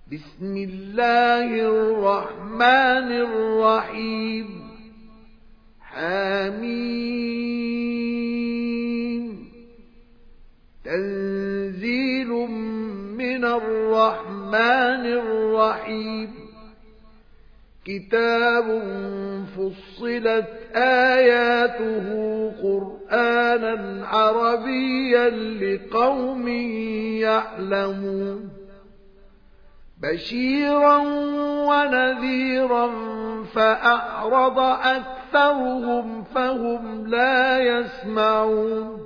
بسم الله الرحمن الرحيم حميم تنزيل من الرحمن الرحيم كتاب فصلت آياته قرآنا عربيا لقوم يعلمون بشيرا ونذيرا فأعرض أكثرهم فهم لا يسمعون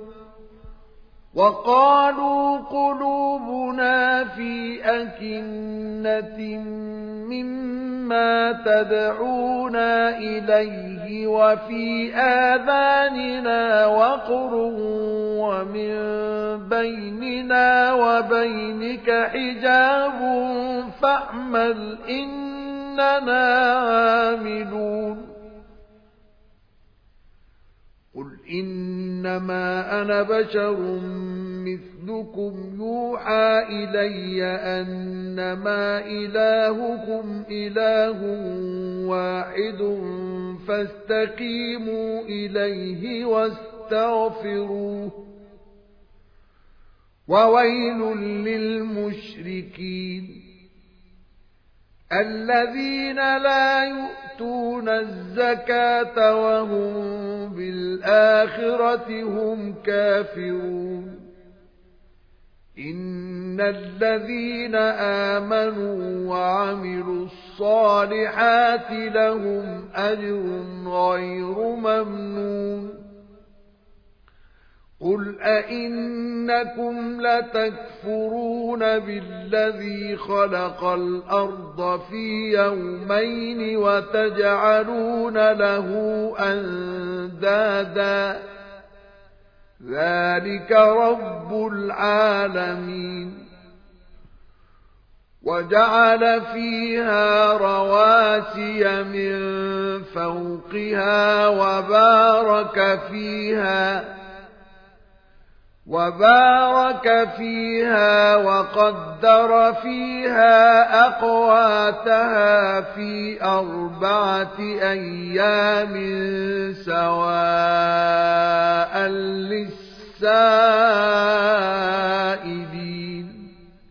وقالوا قلوبنا في أكنة مما تدعونا إليه وفي آذاننا وقر ومن بيننا وبينك حجاب فاعمل إننا عاملون قل إنما أنا بشر مثلكم يوحى إلي أنما إلهكم إله واحد فاستقيموا إليه واستغفروه وويل للمشركين الذين لا يؤتون الزكاة وهم بالآخرة هم كافرون إن الذين آمنوا وعملوا الصالحات لهم أجر غير ممنون قل أئنكم لتكفرون بالذي خلق الأرض في يومين وتجعلون له أندادا ذلك رب العالمين وجعل فيها رواسي من فوقها وبارك فيها وقدر فيها أقواتها في 4 أيام سواء للسائلين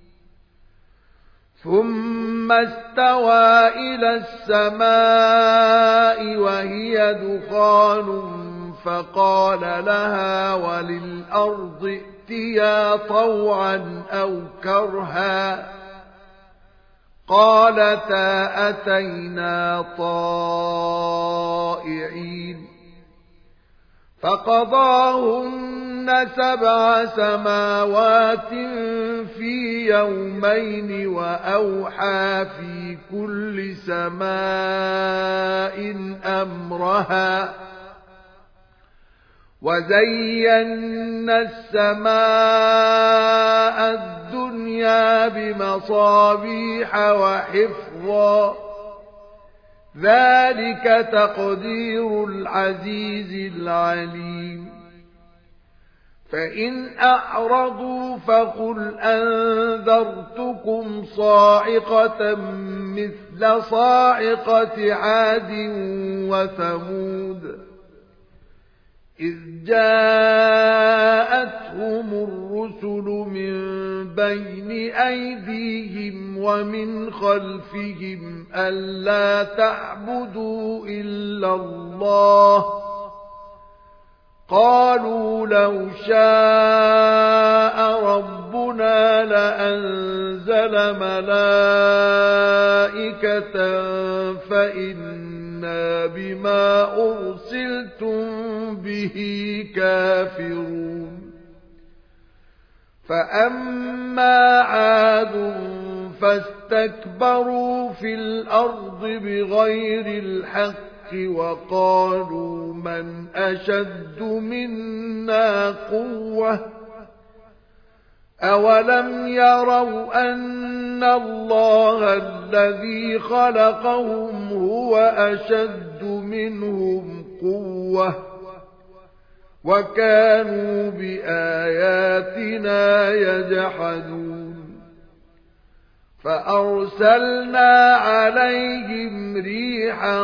ثم استوى إلى السماء وهي دخان فقال لها وللأرض ائتيا طوعا أو كرها قالتا أتينا طائعين فقضاهن 7 سماوات في يومين وأوحى في كل سماء أمرها وزينا السماء الدنيا بمصابيح وحفظا ذلك تقدير العزيز العليم فإن أعرضوا فقل أنذرتكم صاعقة مثل صاعقة عاد وثمود إذ جاءتهم الرسل من بين أيديهم ومن خلفهم ألا تعبدوا إلا الله قالوا لو شاء ربنا لأنزل ملائكة فإنا بما أرسلتم به كافرون فأما عاد فاستكبروا في الأرض بغير الحق وقالوا من أشد منا قوة أولم يروا أن الله الذي خلقهم هو أشد منهم قوة وكانوا بآياتنا يجحدون فأرسلنا عليهم ريحا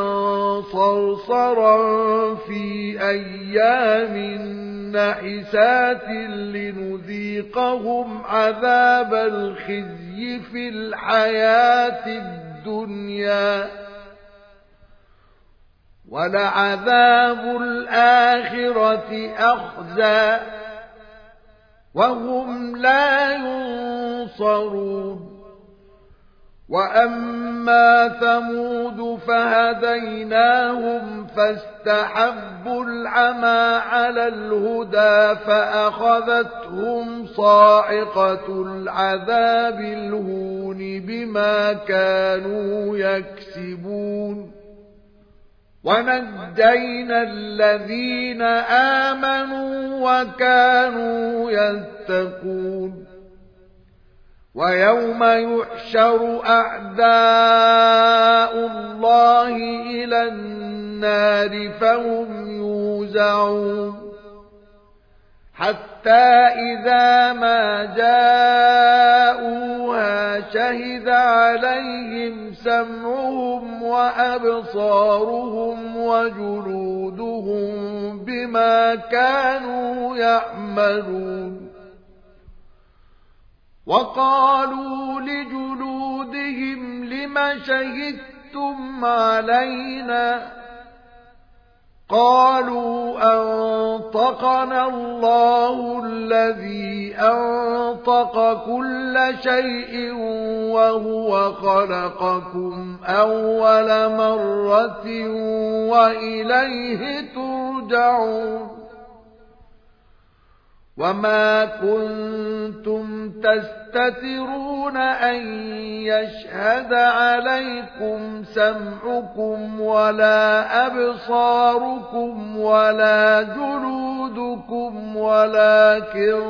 صرصرا في أيام نحسات لنذيقهم عذاب الخزي في الحياة الدنيا ولعذاب الآخرة أخزى وهم لا ينصرون وأما ثمود فهديناهم فاستحبوا العمى على الهدى فأخذتهم صاعقة العذاب الهون بما كانوا يكسبون ونجينا الذين آمنوا وكانوا يتقون ويوم يحشر أعداء الله إلى النار فهم يوزعون حتى إذا ما جاءوها شهد عليهم سمعهم وأبصارهم وجلودهم بما كانوا يعملون وقالوا لجلودهم لم شهدتم علينا قالوا أنطقنا الله الذي أنطق كل شيء وهو خلقكم أول مرة وإليه ترجعون وما كنتم تستترون أن يشهد عليكم سمعكم ولا أبصاركم ولا جلودكم ولكن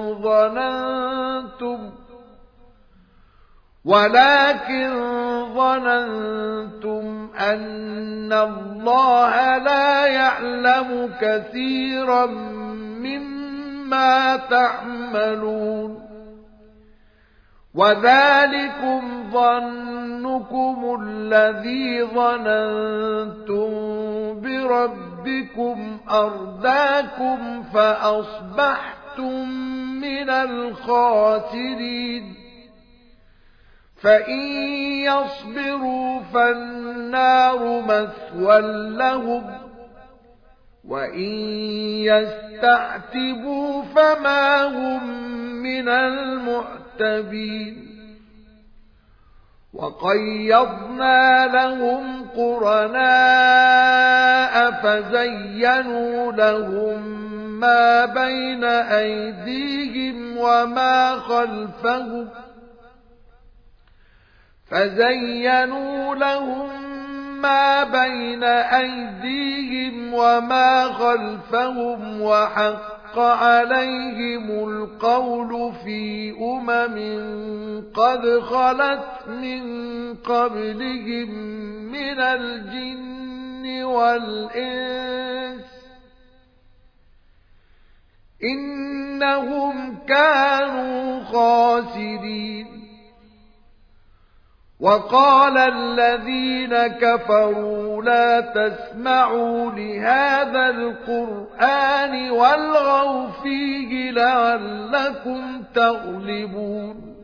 ظننتم أن الله لا يعلم كثيرا مما تعملون وذلكم ظنكم الذي ظننتم بربكم أرداكم فأصبحتم من الخاسرين فإن يصبروا فالنار مثوى لهم وإن يستعتبوا فما هم من المعتبين وقيضنا لهم قرناء فزينوا لهم ما بين أيديهم وما خلفهم وحق عليهم القول في قد خلت من قبلهم من الجن والإنس إنهم كانوا خاسرين وقال الذين كفروا لا تسمعوا لهذا القرآن والغوا فيه لعلكم تغلبون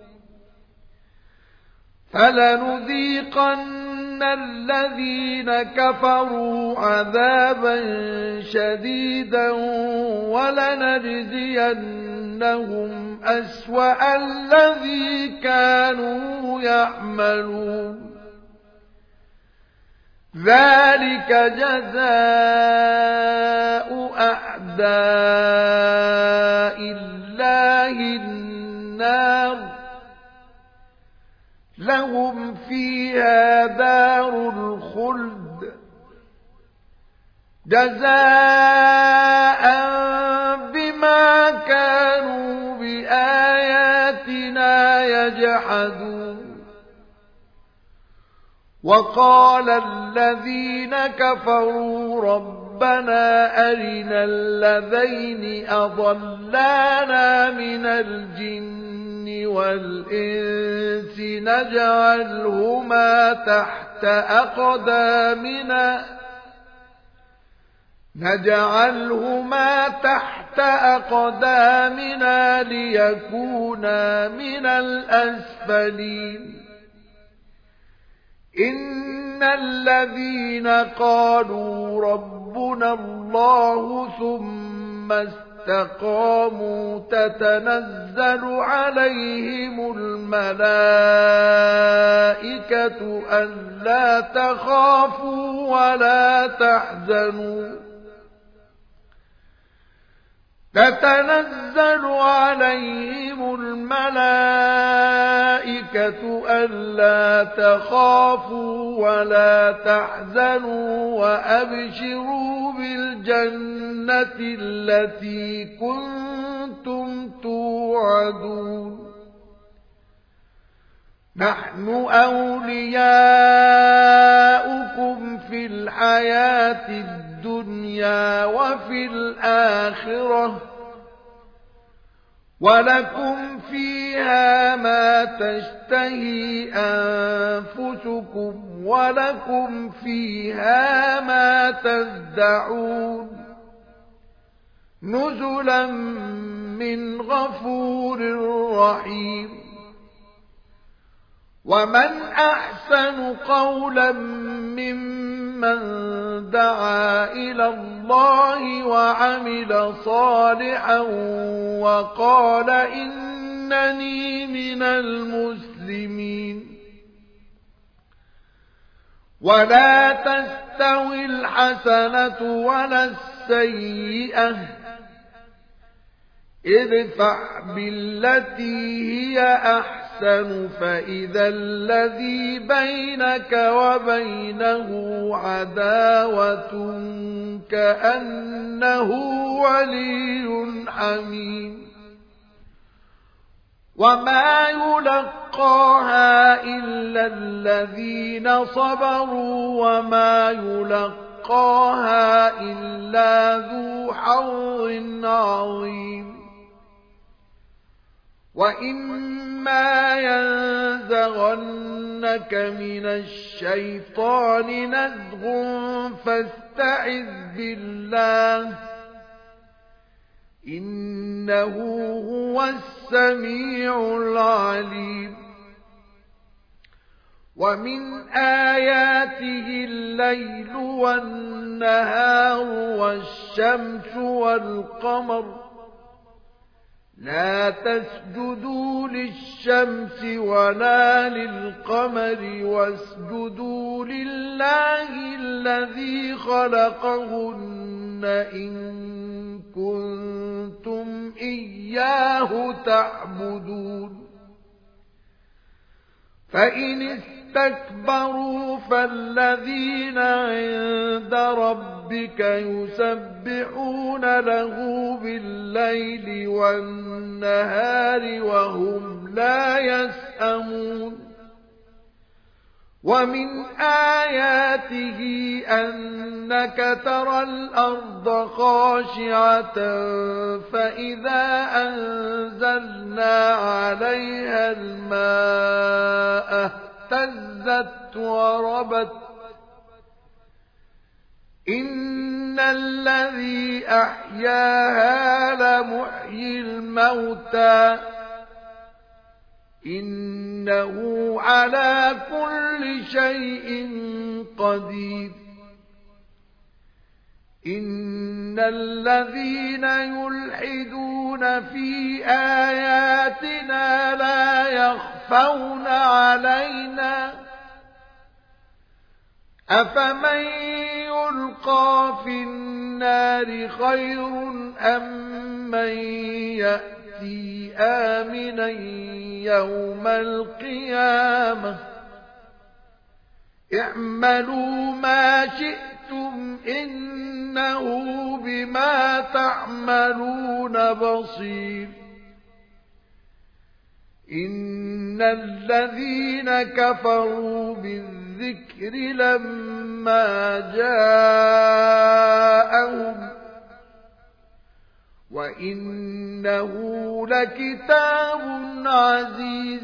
فلنذيقن الذين كفروا عذابا شديدا ولنجزينهم أسوأ الذي كانوا يعملون ذلك جزاء أعداء الله النار لهم فيها دار الخلد جزاء بما كانوا بآياتنا يجحدون وقال الذين كفروا ربنا أرنا الذين أضلانا من الجن والإنس نجعلهما تحت أقدامنا ليكونا من الأسفلين إن الذين قالوا ربنا الله ثم استقاموا تتنزل عليهم الملائكة ألا تخافوا ولا تحزنوا تتنزل عليهم الملائكة ألا تخافوا ولا تحزنوا وأبشروا بالجنة التي كنتم توعدون نحن أولياؤكم في الحياة الدنيا وفي الآخرة ولكم فيها ما تشتهي أنفسكم ولكم فيها ما تدعون نزلا من غفور رحيم ومن أحسن قولا ممن دعا إلى الله وعمل صالحا وقال إنني من المسلمين ولا تستوي الحسنة ولا السيئة ادفع بالتي هي أحسن فإذا الذي بينك وبينه عداوة كأنه ولي حميم وما يلقاها إلا الذين صبروا وما يلقاها إلا ذو حظ عظيم وَإِمَّا يَنزَغَنَّكَ مِنَ الشَّيْطَانِ نَزْغٌ فَاسْتَعِذْ بِاللَّهِ إِنَّهُ هُوَ السَّمِيعُ الْعَلِيمُ وَمِنْ آيَاتِهِ اللَّيْلُ وَالنَّهَارُ وَالشَّمْسُ وَالْقَمَرُ لا تسجدوا للشمس ولا للقمر واسجدوا لله الذي خلقهن إن كنتم إياه تعبدون فإن استكبروا فالذين عند ربك يسبحون له بالليل والنهار وهم لا يسأمون ومن آياته أنك ترى الأرض خاشعة فإذا أنزلنا عليها الماء اهتزت وربت إن الذي أحياها لمحيي الموتى إنه على كل شيء قدير إن الذين يلحدون في آياتنا لا يخفون علينا أفمن يلقى في النار خير أم من يأتي آمنا يوم القيامة اعملوا ما شئتم إنه بما تعملون بصير إن الذين كفروا بالذكر لما جاءهم وإنه لكتاب عزيز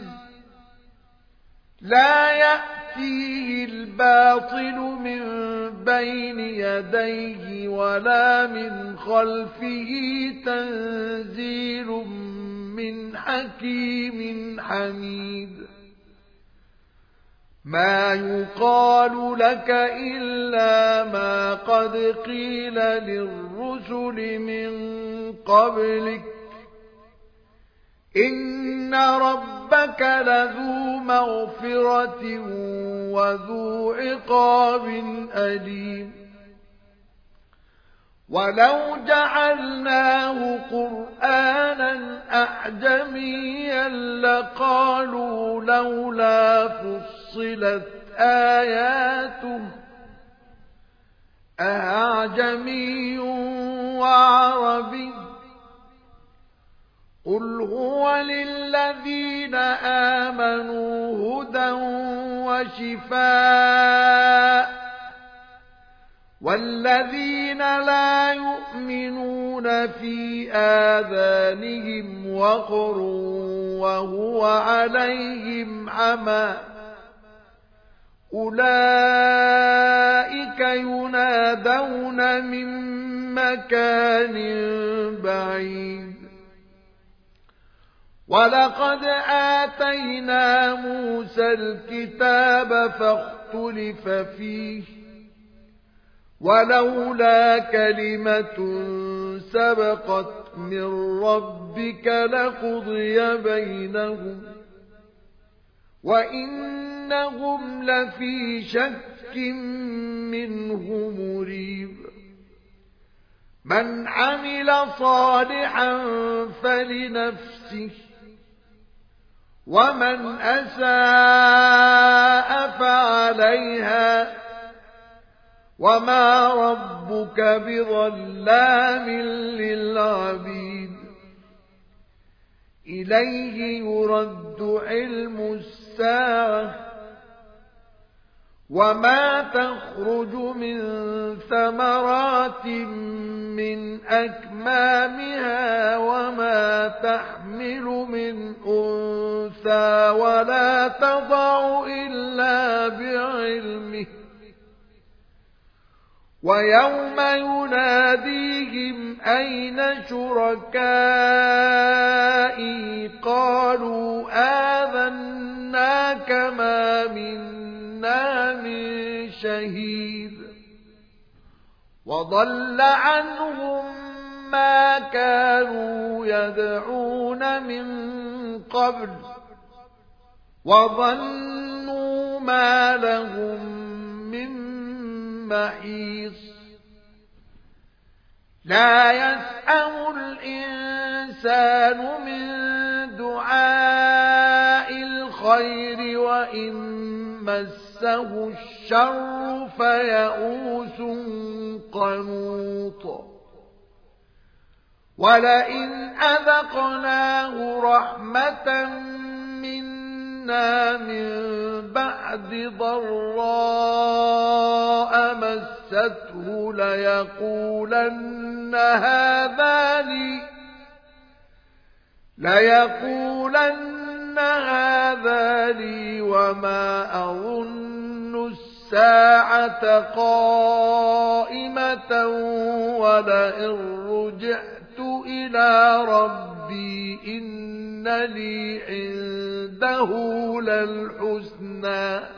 لا يأتيه الباطل من بين يديه ولا من خلفه تنزيل من حكيم حميد ما يقال لك إلا ما قد قيل للرسل من قبلك إن ربك لذو مغفرة وذو عقاب أليم ولو جعلناه قرآنا أعجميا لقالوا لولا فصلت آياته أعجمي وعربي قل هو للذين آمنوا هدى وشفاء والذين لا يؤمنون في آذانهم وقر وهو عليهم عمى أولئك ينادون من مكان بعيد ولقد آتينا موسى الكتاب فاختلف فيه ولولا كلمة سبقت من ربك لقضي بينهم وإنهم لفي شك منه مريب من عمل صالحا فلنفسه ومن أساء فعليها وما ربك بظلام للعبيد إليه يرد علم الساعة وما تخرج من ثمرات من أكمامها وما تحمل من أنثى ولا تضع إلا بعلمه ويوم يناديهم أين شركائي قالوا آذناك ما منا من شهيد وضل عنهم ما كانوا يدعون من قبل وظنوا ما لهم من محيص لا يسأم الإنسان من دعاء الخير وإن مسه الشر فيئوس قنوط ولئن أذقناه رحمة منا من بعد ضراء مسته ليقولن هذا لي وما أظن الساعة قائمة ولئن رجعت إلى ربي إن لي عنده للحسنى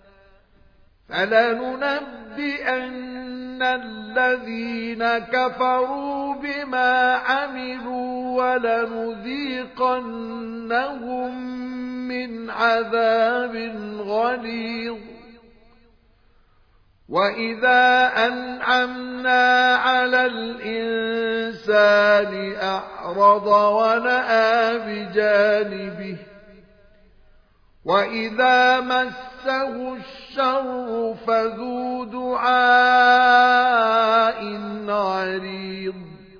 فلننبئن الذين كفروا بما عملوا ولنذيقنهم من عذاب غليظ وإذا أنعمنا على الإنسان أعرض ونأى بجانبه وإذا مسه الشر فذو دعاء عريض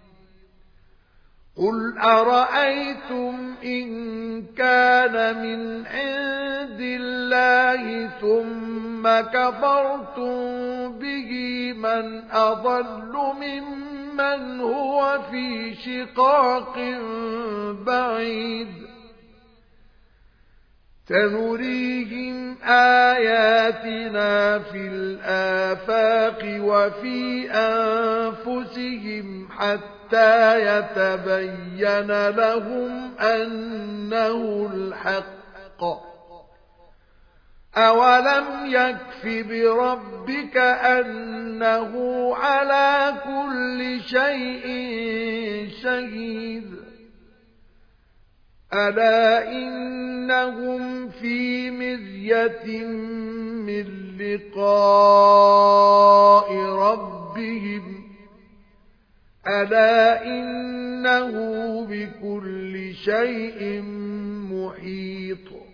قل أرأيتم إن كان من عند الله ثم كفرتم به من أضل ممن من هو في شقاق بعيد سنريهم آياتنا في الآفاق وفي أنفسهم حتى يتبين لهم أنه الحق أولم يكف بربك أنه على كل شيء شهيد ألا إنهم في مرية من لقاء ربهم ألا إنه بكل شيء محيط